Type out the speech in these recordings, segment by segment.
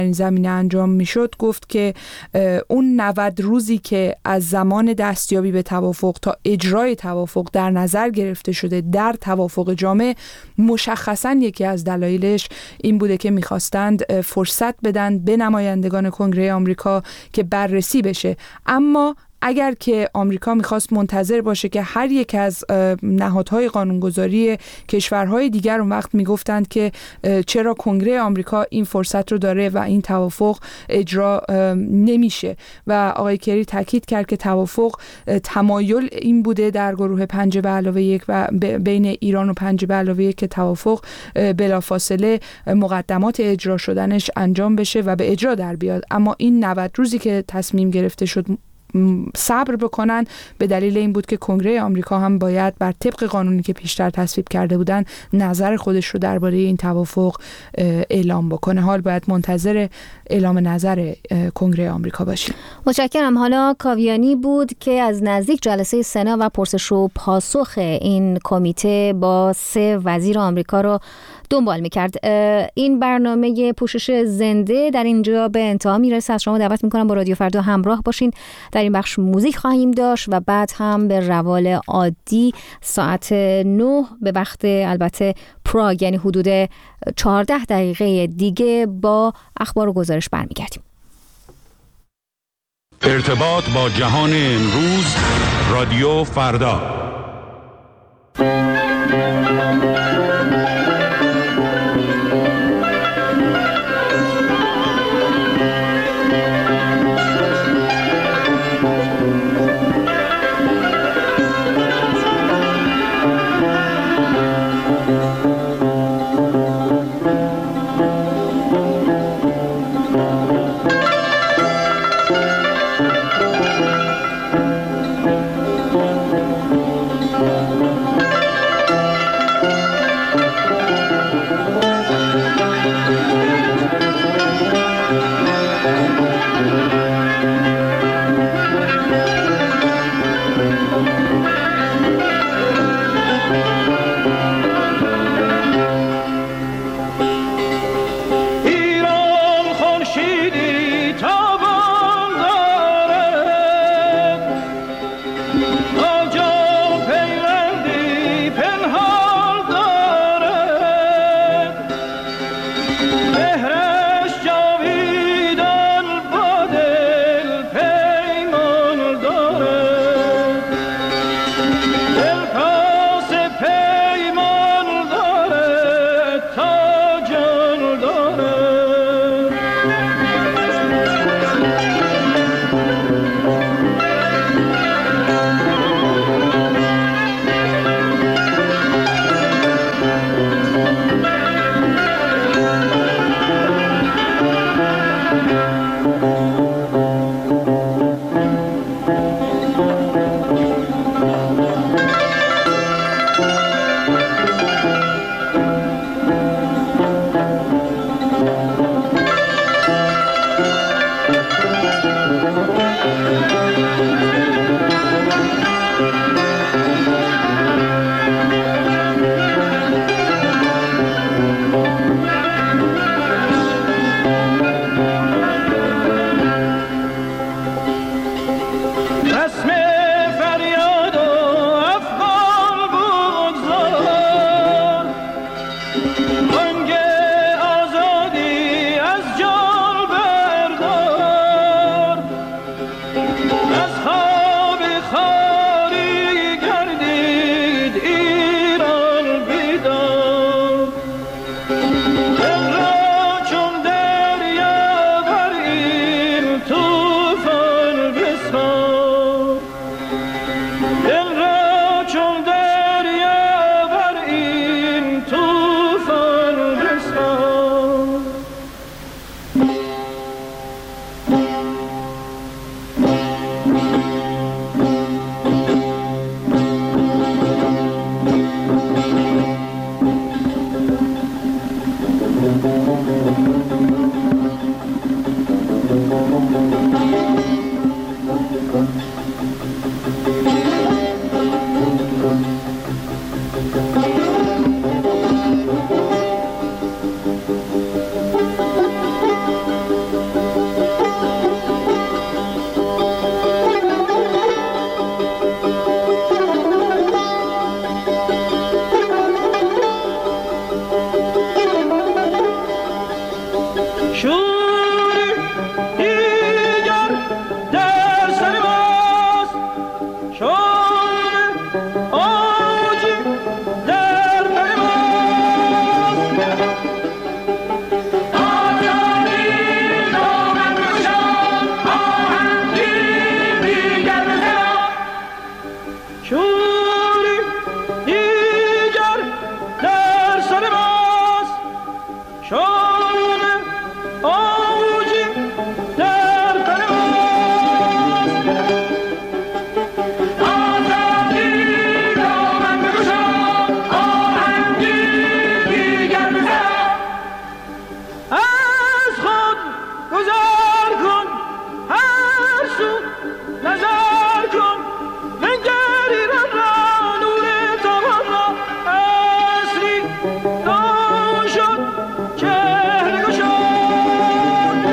این زمینه انجام میشد گفت که اون 90 روزی که از زمان دستیابی به توافق تا اجرای توافق در نظر گرفته شده در توافق جامع، مشخصاً یکی از دلایلش این بوده که میخواستند فرصت بدن به نمایندگان کنگره آمریکا که بررسی بشه. اما اگر که آمریکا میخواست منتظر باشه که هر یک از نهادهای قانونگذاری کشورهای دیگر اون وقت میگفتند که چرا کنگره آمریکا این فرصت رو داره و این توافق اجرا نمیشه، و آقای کری تاکید کرد که توافق تمایل این بوده در گروه 5+1 و بین ایران و 5+1 که توافق بلافاصله مقدمات اجرا شدنش انجام بشه و به اجرا در بیاد. اما این 90 روزی که تصمیم گرفته شد صبر بکنن به دلیل این بود که کنگره آمریکا هم باید بر طبق قانونی که پیشتر تصویب کرده بودن نظر خودش رو درباره این توافق اعلام بکنه. حال باید منتظر اعلام نظر کنگره آمریکا باشیم. متشکرم. حالا کاویانی بود که از نزدیک جلسه سنا و پرسش و پاسخ این کمیته با 3 وزیر آمریکا رو دنبال میکرد. این برنامه پوشش زنده در اینجا به انتها میرسه. از شما دعوت میکنم با رادیو فردا همراه باشین. در این بخش موزیک خواهیم داشت و بعد هم به روال عادی ساعت 9 به وقت البته پراگ، یعنی حدود 14 دقیقه دیگه با اخبار و گزارش برمیگردیم. ارتباط با جهان امروز، رادیو فردا. شوری دیگر در سر ماست، شام آجی در پر ماست. آزادی دامن بگشا، آهنگی دیگر بزنا. شوری دیگر در سر ماست، شام آجی در پر ماست. آزادی دامن بگشا، آهنگی دیگر بزنا. از خود گذر کن، هر سو نظر کن، بنگر ایران را، نور تابان را. عصری دان شد، چهره گشاد.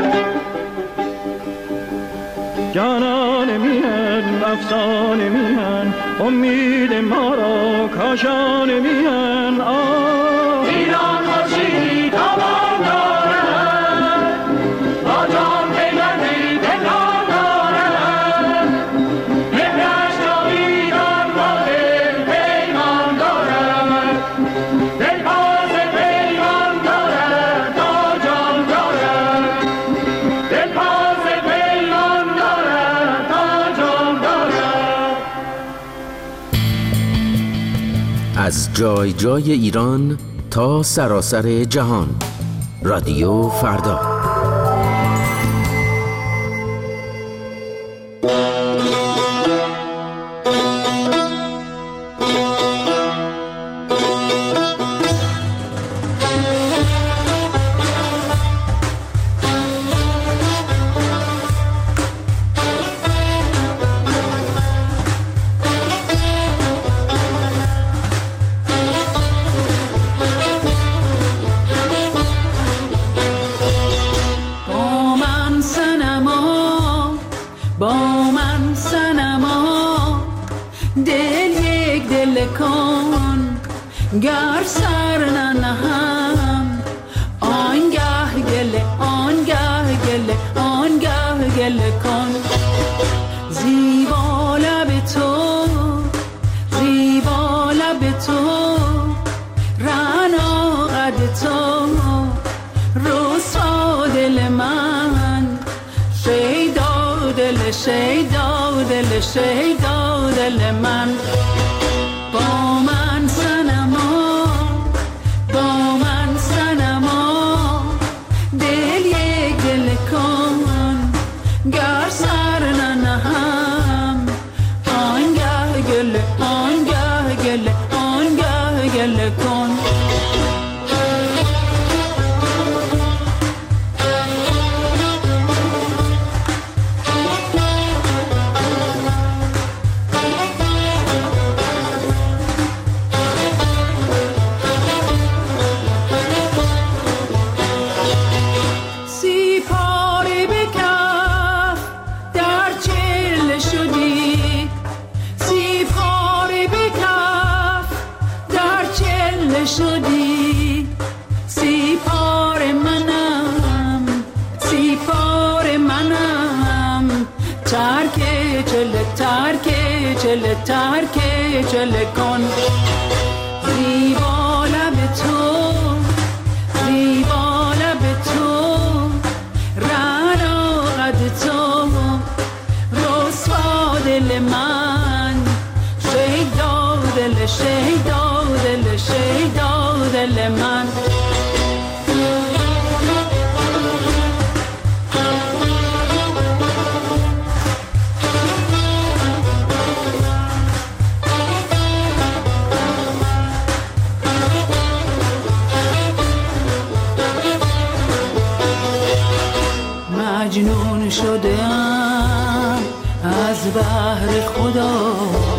جانان میهن، افسانه میهن، امید ما را کاشانه میهن. ایران خورشیدی تابان دارد، با جان پیوندی پنهان دارد. مهرش تا ایران با دل پیمان دارد، دل پاس پیمان دارد تا جان دارد. دل پاس پیمان دارد تا جان دارد. از جای جای ایران تا سراسر جهان. رادیو فردا. با من صنما، دل یک دل کن، گر سر ننهم. آنگه گله، آنگه گله، آنگه گله کن. زیبا لب تو، زیبا لب تو، رعنا قد تو، رسوا دل من. شیدا دل، شیدا دل، شیدا دل من. با من صنما، با من صنما، دل یک دل کن، گر سر ننهم. آنگه گله، آنگه گله، آنگه گله کن. شدی سیپار منم، سیپار منم. ترک چله، ترک چله، ترک چله کن. زیبا لب تو، زیبا لب تو، رعنا قد تو، رسوا دل من. شیدا دل، شیدا دل، شیدا دل من. مجنون شدم از بحر خدا،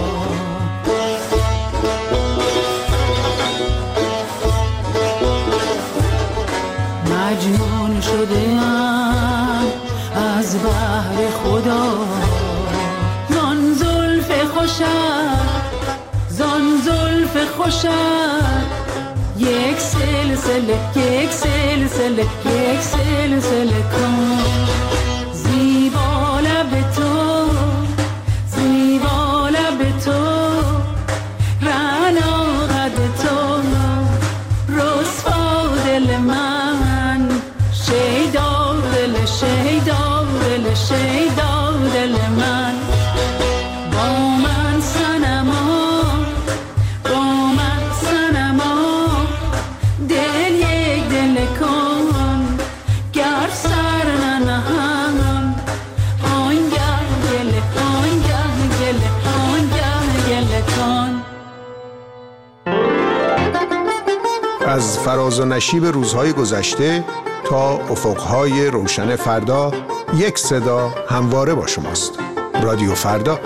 مجنون شدم از بحر خدا. زان زلف خوشت، زان زلف خوشت، یک سلسله یک سلسله یک سلسله کن زیبا لب تو زیبا لب تو رعنا قد تو رسوا دل من شیدا دل شیدا دل شیدا دل من با من صنما با من صنما دل یک دل کن گر سر ننهم آنگه گل آنگه گل آنگه گل کن. از فراز و نشیب روزهای گذشته تا افقهای روشن فردا، یک صدا همواره با شماست. رادیو فردا.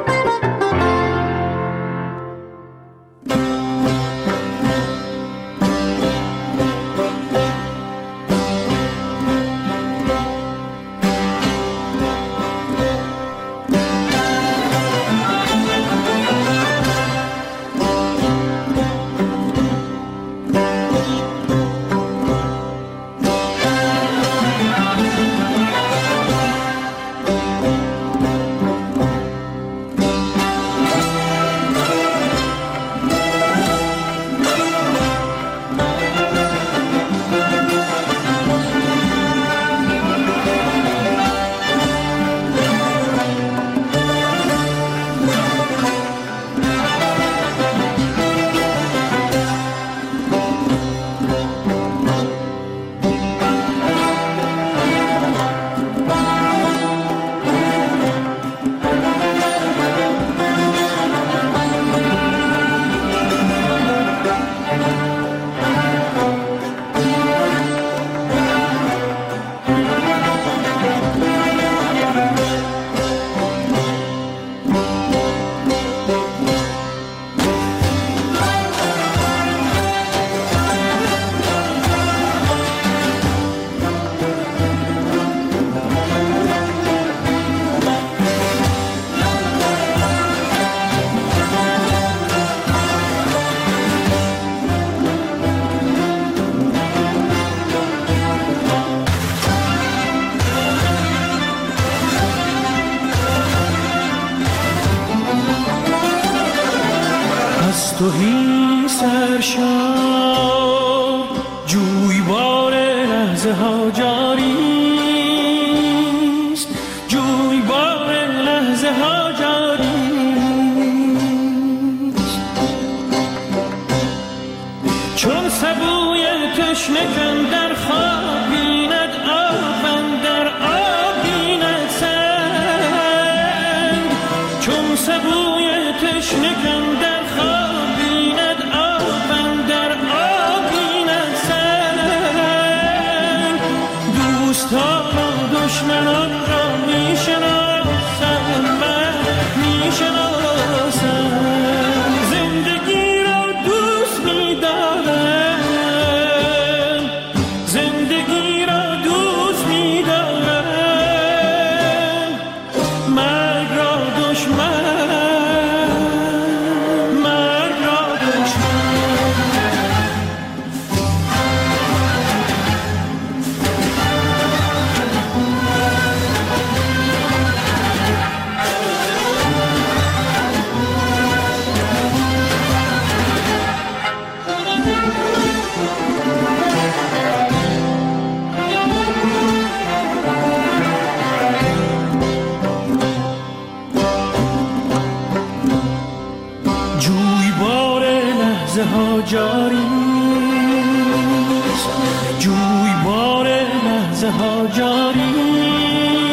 توهی سرشار جویبار لحظه ها جاریست جویبار لحظه ها جاریست چون سبوی تشنه کن در خواب بیند آب در آب بیند سنگ چون سبوی تشنه کن در خواب دشمنان را میشناسم من میشناسم زندگی را دوست میدارم زندگی را دوست میدارم مرگ را دشمن مرگ را دشمن جویبار لحظه ها جاریست